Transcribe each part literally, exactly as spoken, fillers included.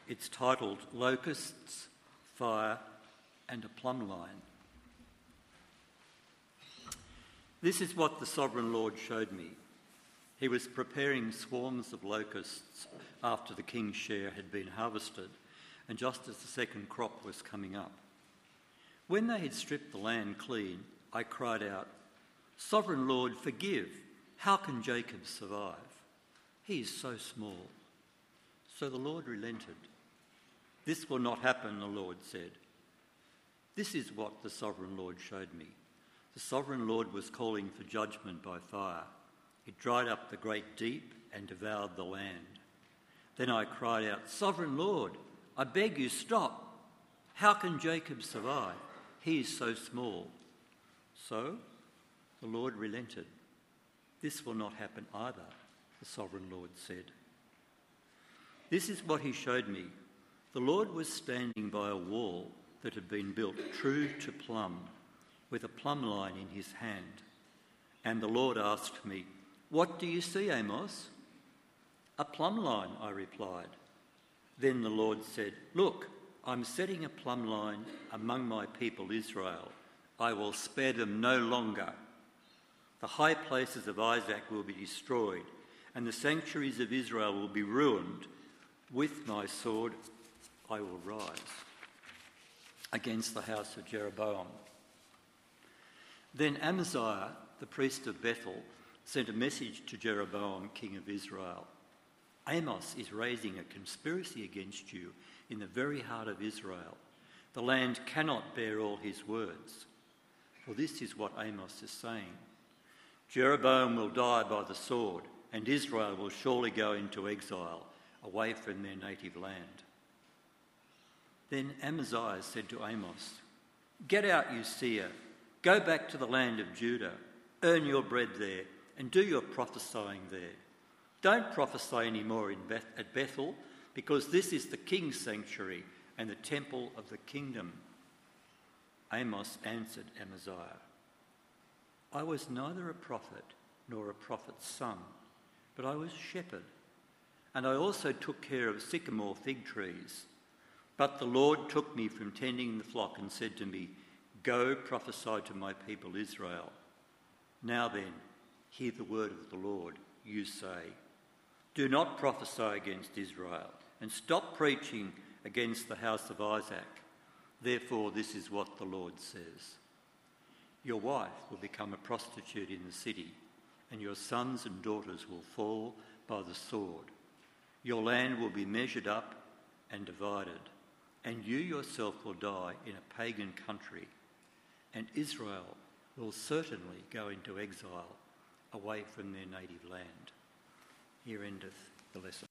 It's titled Locusts, Fire and a Plumb Line. This is what the Sovereign Lord showed me. He was preparing swarms of locusts after the king's share had been harvested, and just as the second crop was coming up. When they had stripped the land clean, I cried out, "Sovereign Lord, forgive. How can Jacob survive? He is so small." So the Lord relented. "This will not happen," the Lord said. This is what the Sovereign Lord showed me. The Sovereign Lord was calling for judgment by fire. It dried up the great deep and devoured the land. Then I cried out, "Sovereign Lord, I beg you, stop. How can Jacob survive? He is so small." So the Lord relented. "This will not happen either," the Sovereign Lord said. This is what he showed me. The Lord was standing by a wall that had been built true to plumb, with a plumb line in his hand. And the Lord asked me, "What do you see, Amos?" "A plumb line," I replied. Then the Lord said, "Look, I'm setting a plumb line among my people Israel. I will spare them no longer. The high places of Isaac will be destroyed, and the sanctuaries of Israel will be ruined. With my sword I will rise against the house of Jeroboam." Then Amaziah, the priest of Bethel, sent a message to Jeroboam, king of Israel. "Amos is raising a conspiracy against you in the very heart of Israel. The land cannot bear all his words." For this is what Amos is saying: "Jeroboam will die by the sword, and Israel will surely go into exile, away from their native land." Then Amaziah said to Amos, "Get out, you seer. Go back to the land of Judah. Earn your bread there, and do your prophesying there. Don't prophesy any more in Beth- at Bethel, because this is the king's sanctuary and the temple of the kingdom." Amos answered Amaziah, "I was neither a prophet nor a prophet's son, but I was a shepherd, and I also took care of sycamore fig trees. But the Lord took me from tending the flock and said to me, 'Go prophesy to my people Israel.' Now then, hear the word of the Lord. You say, 'Do not prophesy against Israel, and stop preaching against the house of Isaac.' Therefore, this is what the Lord says: Your wife will become a prostitute in the city, and your sons and daughters will fall by the sword. Your land will be measured up and divided, and you yourself will die in a pagan country, and Israel will certainly go into exile away from their native land." Here endeth the lesson.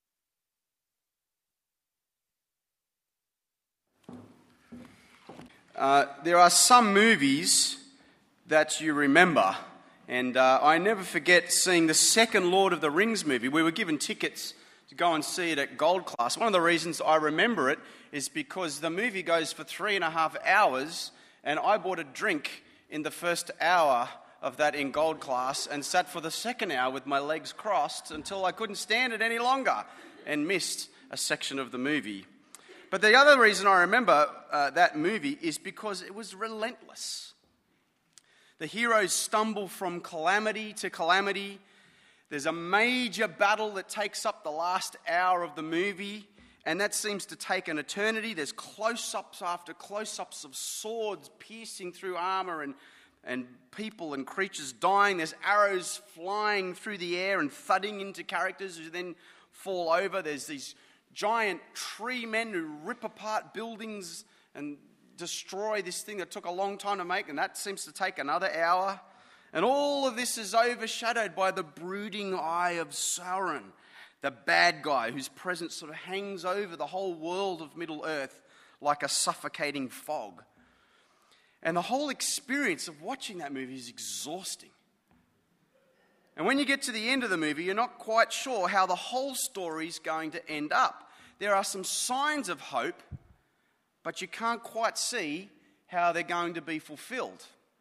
Uh, there are some movies that you remember, and uh, I never forget seeing the second Lord of the Rings movie. We were given tickets to go and see it at Gold Class. One of the reasons I remember it is because the movie goes for three and a half hours, and I bought a drink in the first hour of that in Gold Class and sat for the second hour with my legs crossed until I couldn't stand it any longer and missed a section of the movie. But the other reason I remember uh, that movie is because it was relentless. The heroes stumble from calamity to calamity. There's a major battle that takes up the last hour of the movie, and that seems to take an eternity. There's close-ups after close-ups of swords piercing through armour and, and people and creatures dying. There's arrows flying through the air and thudding into characters who then fall over. There's these giant tree men who rip apart buildings and destroy this thing that took a long time to make, and that seems to take another hour. And all of this is overshadowed by the brooding eye of Sauron, the bad guy whose presence sort of hangs over the whole world of Middle-earth like a suffocating fog. And the whole experience of watching that movie is exhausting. And when you get to the end of the movie, you're not quite sure how the whole story is going to end up. There are some signs of hope, but you can't quite see how they're going to be fulfilled.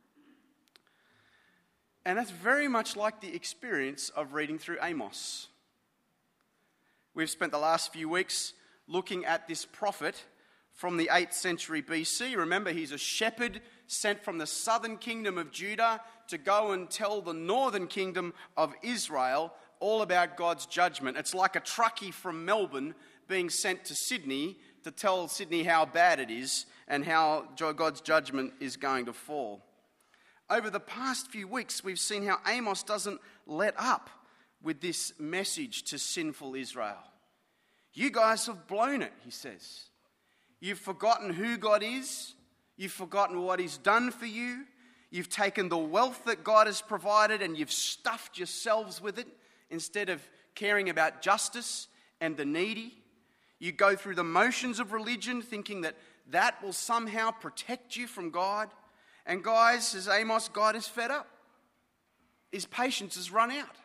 And that's very much like the experience of reading through Amos. We've spent the last few weeks looking at this prophet from the eighth century B C. Remember, he's a shepherd sent from the southern kingdom of Judah to go and tell the northern kingdom of Israel all about God's judgment. It's like a truckie from Melbourne being sent to Sydney to tell Sydney how bad it is and how God's judgment is going to fall. Over the past few weeks, we've seen how Amos doesn't let up with this message to sinful Israel. You guys have blown it, he says. You've forgotten who God is. You've forgotten what he's done for you. You've taken the wealth that God has provided and you've stuffed yourselves with it instead of caring about justice and the needy. You go through the motions of religion thinking that that will somehow protect you from God. And guys, says Amos, God is fed up. His patience has run out.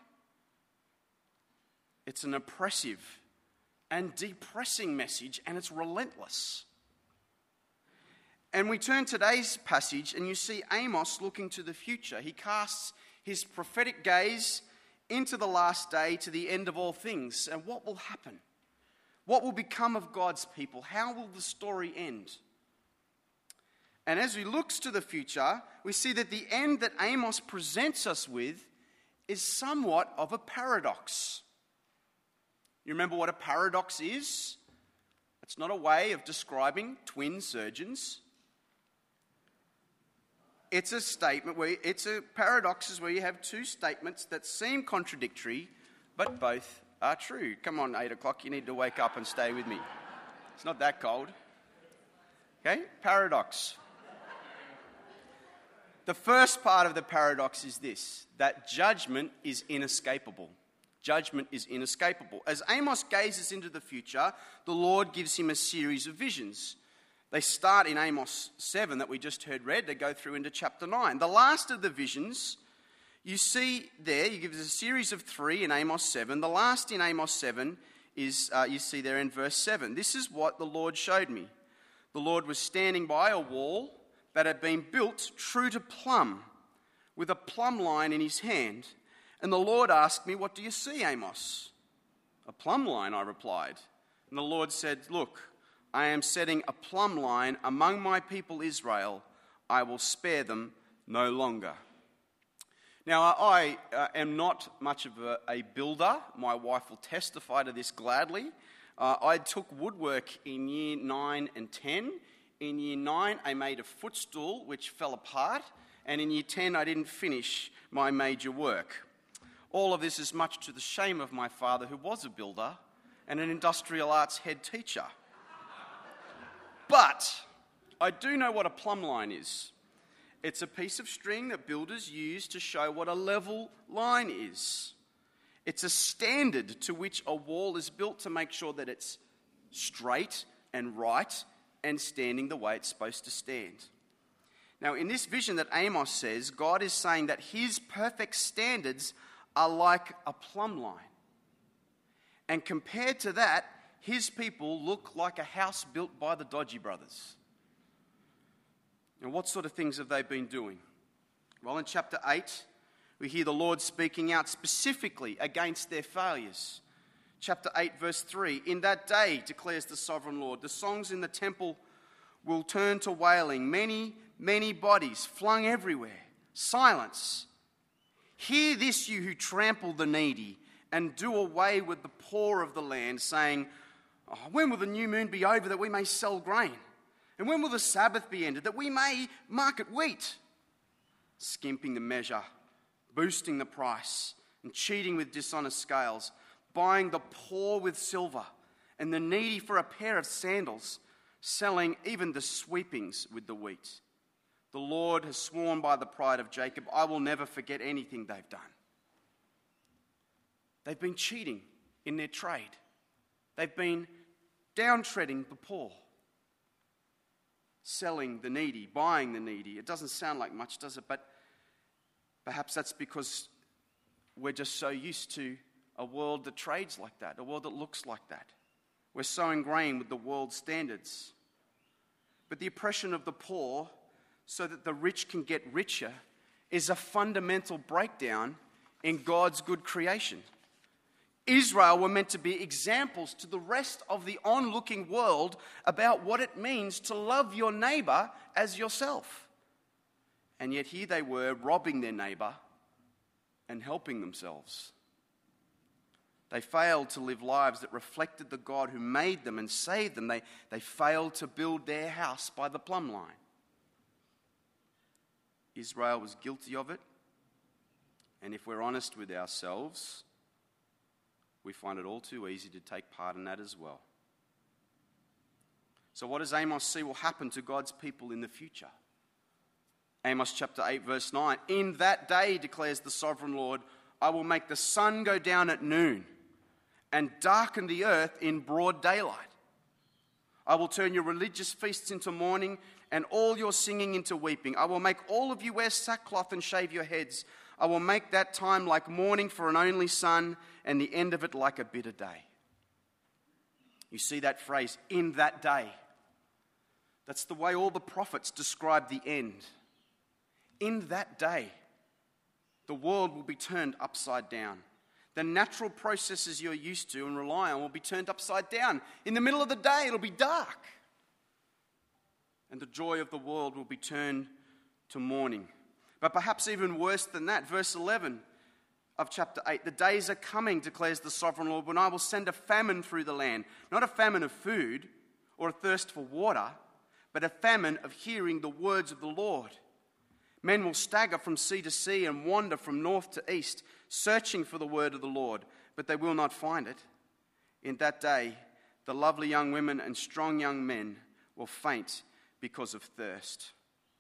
It's an oppressive and depressing message, and it's relentless. And we turn today's passage and you see Amos looking to the future. He casts his prophetic gaze into the last day, to the end of all things. And what will happen? What will become of God's people? How will the story end? And as he looks to the future, we see that the end that Amos presents us with is somewhat of a paradox. You remember what a paradox is? It's not a way of describing twin surgeons. It's a statement where it's a paradox is where you have two statements that seem contradictory, but both are true. Come on, eight o'clock, you need to wake up and stay with me. It's not that cold. Okay, paradox. The first part of the paradox is this, that judgment is inescapable. Judgment is inescapable. As Amos gazes into the future, the Lord gives him a series of visions. They start in Amos seven that we just heard read. They go through into chapter nine. The last of the visions, you see there, you give us a series of three in Amos seven. The last in Amos seven is, uh, you see there in verse seven. This is what the Lord showed me. The Lord was standing by a wall that had been built true to plumb, with a plumb line in his hand. And the Lord asked me, "What do you see, Amos?" "A plumb line," I replied. And the Lord said, "Look, I am setting a plumb line among my people Israel. I will spare them no longer." Now, I uh, am not much of a, a builder. My wife will testify to this gladly. Uh, I took woodwork in year nine and ten. In year nine, I made a footstool which fell apart. And in year ten, I didn't finish my major work. All of this is much to the shame of my father, who was a builder and an industrial arts head teacher. But I do know what a plumb line is. It's a piece of string that builders use to show what a level line is. It's a standard to which a wall is built to make sure that it's straight and right and standing the way it's supposed to stand. Now, in this vision that Amos says, God is saying that his perfect standards are like a plumb line. And compared to that, his people look like a house built by the Dodgy brothers. And what sort of things have they been doing? Well, in chapter eight, we hear the Lord speaking out specifically against their failures. Chapter eight, verse three, "In that day, declares the sovereign Lord, the songs in the temple will turn to wailing, many, many bodies flung everywhere. Silence. Hear this, you who trample the needy and do away with the poor of the land, saying, oh, when will the new moon be over that we may sell grain? And when will the Sabbath be ended that we may market wheat? Skimping the measure, boosting the price, and cheating with dishonest scales, buying the poor with silver and the needy for a pair of sandals, selling even the sweepings with the wheat. The Lord has sworn by the pride of Jacob, I will never forget anything they've done." They've been cheating in their trade. They've been downtreading the poor, selling the needy, buying the needy. It doesn't sound like much, does it? But perhaps that's because we're just so used to a world that trades like that, a world that looks like that. We're so ingrained with the world's standards. But the oppression of the poor so that the rich can get richer is a fundamental breakdown in God's good creation. Israel were meant to be examples to the rest of the onlooking world about what it means to love your neighbour as yourself. And yet here they were, robbing their neighbour and helping themselves. They failed to live lives that reflected the God who made them and saved them. They, they failed to build their house by the plumb line. Israel was guilty of it. And if we're honest with ourselves, we find it all too easy to take part in that as well. So what does Amos see will happen to God's people in the future? Amos chapter eight verse nine. In that day, declares the sovereign Lord, I will make the sun go down at noon and darken the earth in broad daylight. I will turn your religious feasts into mourning and all your singing into weeping. I will make all of you wear sackcloth and shave your heads. I will make that time like mourning for an only son and the end of it like a bitter day. You see that phrase, in that day. That's the way all the prophets describe the end. In that day, the world will be turned upside down. The natural processes you're used to and rely on will be turned upside down. In the middle of the day, it'll be dark. And the joy of the world will be turned to mourning. But perhaps even worse than that, verse eleven of chapter eight, the days are coming, declares the sovereign Lord, when I will send a famine through the land. Not a famine of food or a thirst for water, but a famine of hearing the words of the Lord. Men will stagger from sea to sea and wander from north to east, searching for the word of the Lord, but they will not find it. In that day, the lovely young women and strong young men will faint because of thirst.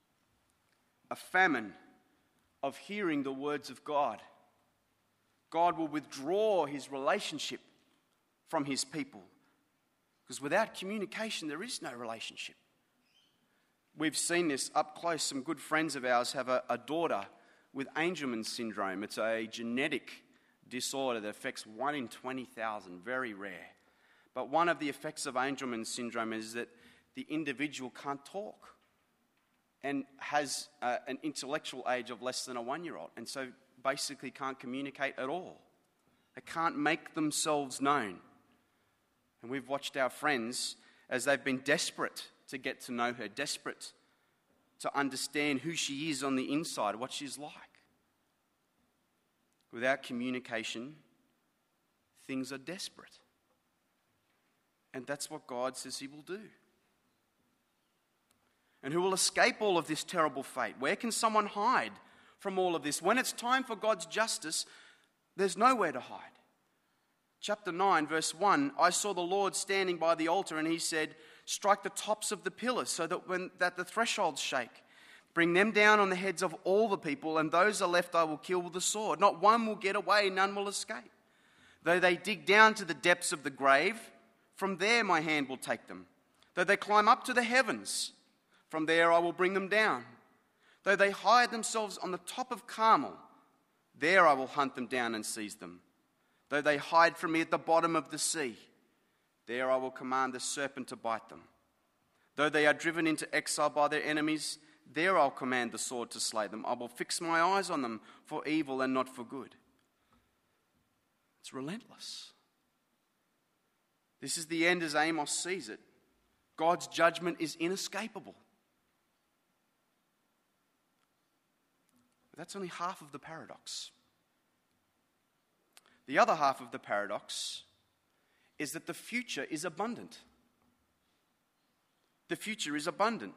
A famine of hearing the words of God. God will withdraw his relationship from his people, because without communication, there is no relationship. We've seen this up close. Some good friends of ours have a, a daughter with Angelman syndrome. It's a genetic disorder that affects one in twenty thousand, very rare. But one of the effects of Angelman syndrome is that the individual can't talk and has uh, an intellectual age of less than a one-year-old, and so basically can't communicate at all. They can't make themselves known. And we've watched our friends as they've been desperate to get to know her, desperate to understand who she is on the inside, what she's like. Without communication, things are desperate. And that's what God says he will do. And who will escape all of this terrible fate? Where can someone hide from all of this? When it's time for God's justice, there's nowhere to hide. Chapter nine, verse one, I saw the Lord standing by the altar, and he said, strike the tops of the pillars so that when that the thresholds shake. Bring them down on the heads of all the people, and those are left I will kill with the sword. Not one will get away, none will escape. Though they dig down to the depths of the grave, from there my hand will take them. Though they climb up to the heavens, from there I will bring them down. Though they hide themselves on the top of Carmel, there I will hunt them down and seize them. Though they hide from me at the bottom of the sea, there I will command the serpent to bite them. Though they are driven into exile by their enemies, there I'll command the sword to slay them. I will fix my eyes on them for evil and not for good. It's relentless. This is the end as Amos sees it. God's judgment is inescapable. But that's only half of the paradox. The other half of the paradox is that the future is abundant. The future is abundant.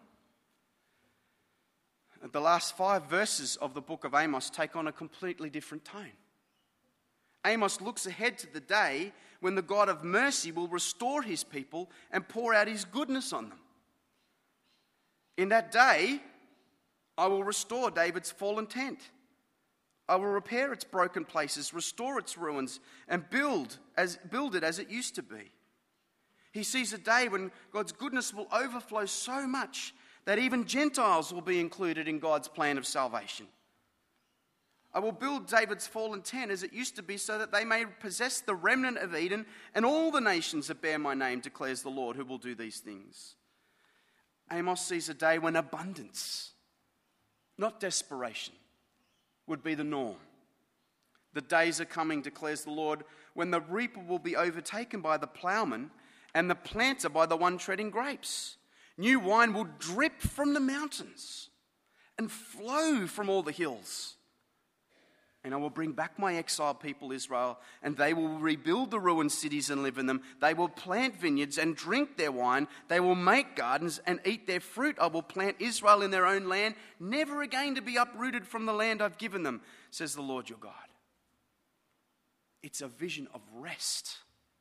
The last five verses of the book of Amos take on a completely different tone. Amos looks ahead to the day when the God of mercy will restore his people and pour out his goodness on them. In that day, I will restore David's fallen tent. I will repair its broken places, restore its ruins, and build as build it as it used to be. He sees a day when God's goodness will overflow so much that even Gentiles will be included in God's plan of salvation. I will build David's fallen tent as it used to be, so that they may possess the remnant of Eden and all the nations that bear my name, declares the Lord, who will do these things. Amos sees a day when abundance, not desperation, would be the norm. The days are coming, declares the Lord, when the reaper will be overtaken by the plowman and the planter by the one treading grapes. New wine will drip from the mountains and flow from all the hills. And I will bring back my exiled people Israel, and they will rebuild the ruined cities and live in them. They will plant vineyards and drink their wine. They will make gardens and eat their fruit. I will plant Israel in their own land, never again to be uprooted from the land I've given them, says the Lord your God. It's a vision of rest,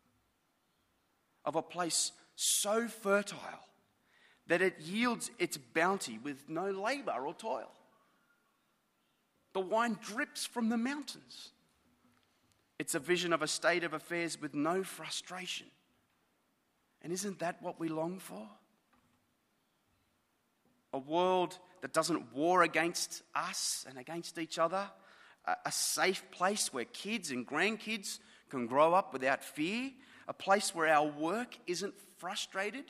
of a place so fertile that it yields its bounty with no labor or toil. The wine drips from the mountains. It's a vision of a state of affairs with no frustration. And isn't that what we long for? A world that doesn't war against us and against each other. A safe place where kids and grandkids can grow up without fear. A place where our work isn't frustrated.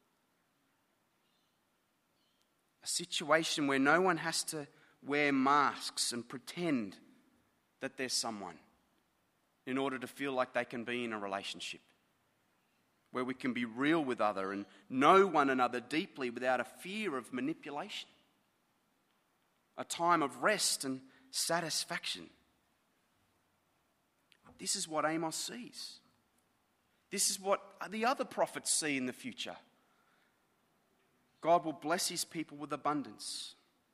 A situation where no one has to wear masks and pretend that there's someone in order to feel like they can be in a relationship. Where we can be real with other and know one another deeply without a fear of manipulation. A time of rest and satisfaction. This is what Amos sees. This is what the other prophets see in the future. God will bless his people with abundance.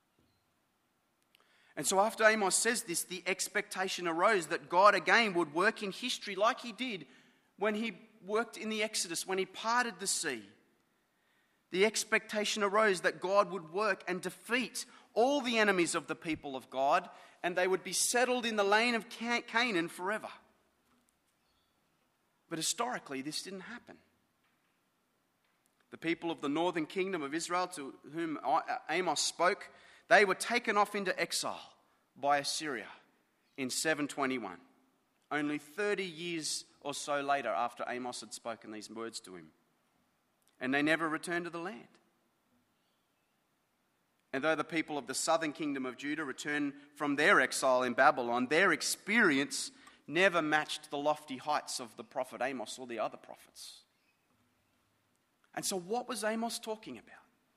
And so after Amos says this, the expectation arose that God again would work in history like he did when he worked in the Exodus, when he parted the sea. The expectation arose that God would work and defeat all the enemies of the people of God, and they would be settled in the land of Canaan forever. But historically, this didn't happen. The people of the northern kingdom of Israel to whom Amos spoke, they were taken off into exile by Assyria in seven twenty-one, only thirty years or so later after Amos had spoken these words to him. And they never returned to the land. And though the people of the southern kingdom of Judah returned from their exile in Babylon, their experience never matched the lofty heights of the prophet Amos or the other prophets. And so what was Amos talking about?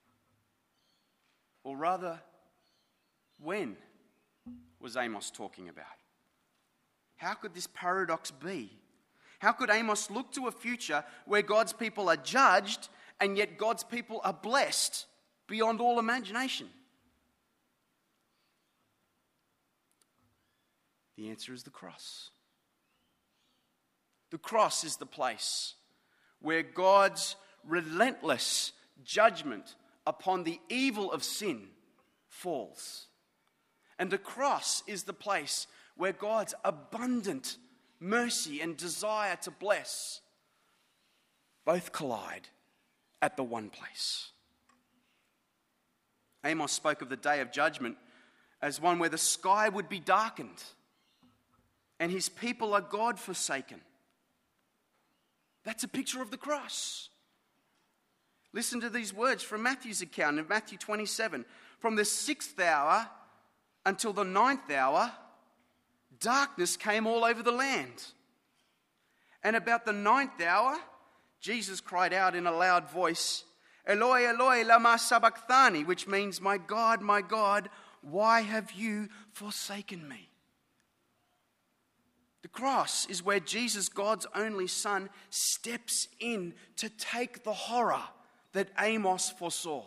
Or rather, when was Amos talking about? How could this paradox be? How could Amos look to a future where God's people are judged and yet God's people are blessed beyond all imagination? The answer is the cross. The cross is the place where God's relentless judgment upon the evil of sin falls. And the cross is the place where God's abundant mercy and desire to bless both collide at the one place. Amos spoke of the day of judgment as one where the sky would be darkened and his people are God-forsaken. That's a picture of the cross. Listen to these words from Matthew's account in Matthew twenty-seven. From the sixth hour until the ninth hour, darkness came all over the land. And about the ninth hour, Jesus cried out in a loud voice, Eloi, Eloi, lama sabachthani, which means, my God, my God, why have you forsaken me? The cross is where Jesus, God's only Son, steps in to take the horror that Amos foresaw.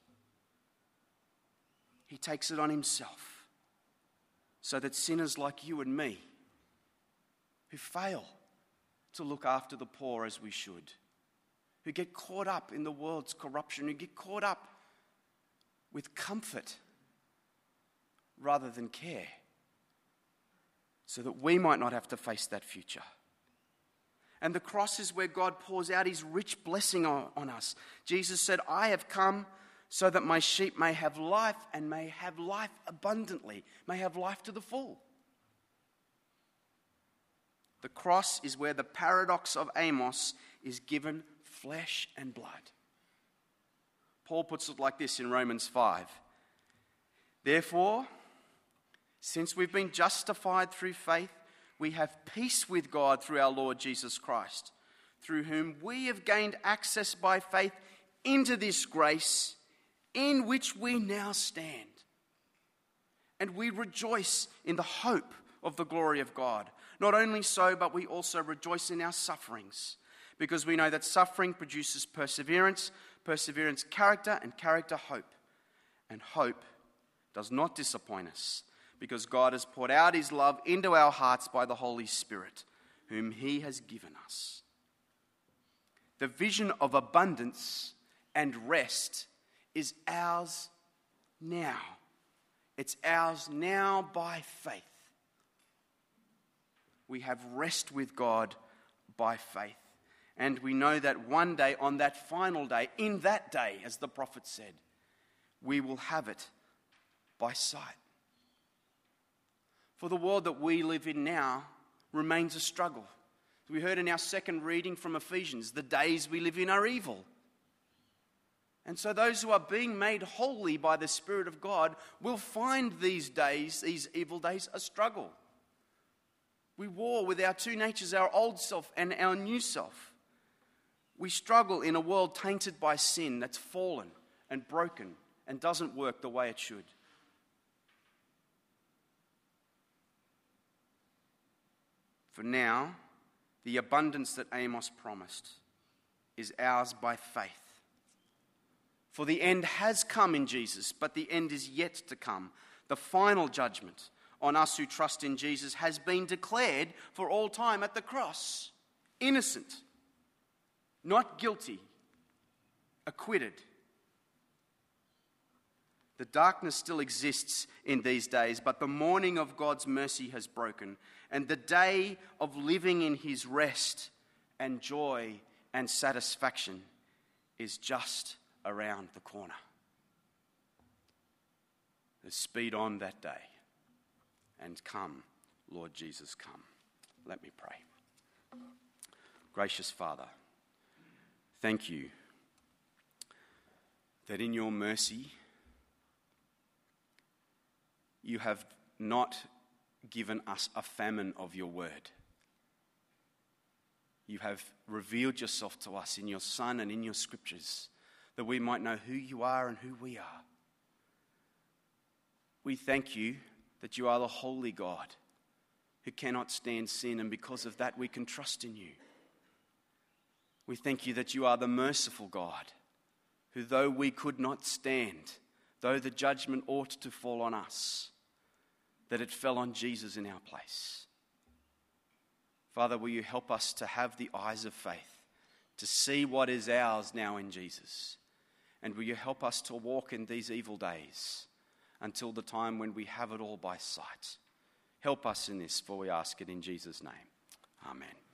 He takes it on himself so that sinners like you and me, who fail to look after the poor as we should, who get caught up in the world's corruption, who get caught up with comfort rather than care, so that we might not have to face that future. And the cross is where God pours out his rich blessing on, on us. Jesus said, I have come so that my sheep may have life and may have life abundantly, may have life to the full. The cross is where the paradox of Amos is given flesh and blood. Paul puts it like this in Romans five. Therefore, since we've been justified through faith, we have peace with God through our Lord Jesus Christ, through whom we have gained access by faith into this grace in which we now stand. And we rejoice in the hope of the glory of God. Not only so, but we also rejoice in our sufferings, because we know that suffering produces perseverance, perseverance character, and character hope. And hope does not disappoint us, because God has poured out his love into our hearts by the Holy Spirit, whom he has given us. The vision of abundance and rest is ours now. It's ours now by faith. We have rest with God by faith. And we know that one day, on that final day, in that day, as the prophet said, we will have it by sight. For the world that we live in now remains a struggle. We heard in our second reading from Ephesians, the days we live in are evil. And so those who are being made holy by the Spirit of God will find these days, these evil days, a struggle. We war with our two natures, our old self and our new self. We struggle in a world tainted by sin that's fallen and broken and doesn't work the way it should. For now, the abundance that Amos promised is ours by faith. For the end has come in Jesus, but the end is yet to come. The final judgment on us who trust in Jesus has been declared for all time at the cross. Innocent, not guilty, acquitted. The darkness still exists in these days, but the morning of God's mercy has broken, and the day of living in his rest and joy and satisfaction is just around the corner. Let's speed on that day and come, Lord Jesus, come. Let me pray. Gracious Father, thank you that in your mercy you have not given us a famine of your word. You have revealed yourself to us in your Son and in your scriptures, that we might know who you are and who we are. We thank you that you are the holy God who cannot stand sin, and because of that we can trust in you. We thank you that you are the merciful God who, though we could not stand, though the judgment ought to fall on us, that it fell on Jesus in our place. Father, will you help us to have the eyes of faith, to see what is ours now in Jesus? And will you help us to walk in these evil days until the time when we have it all by sight? Help us in this, for we ask it in Jesus' name. Amen.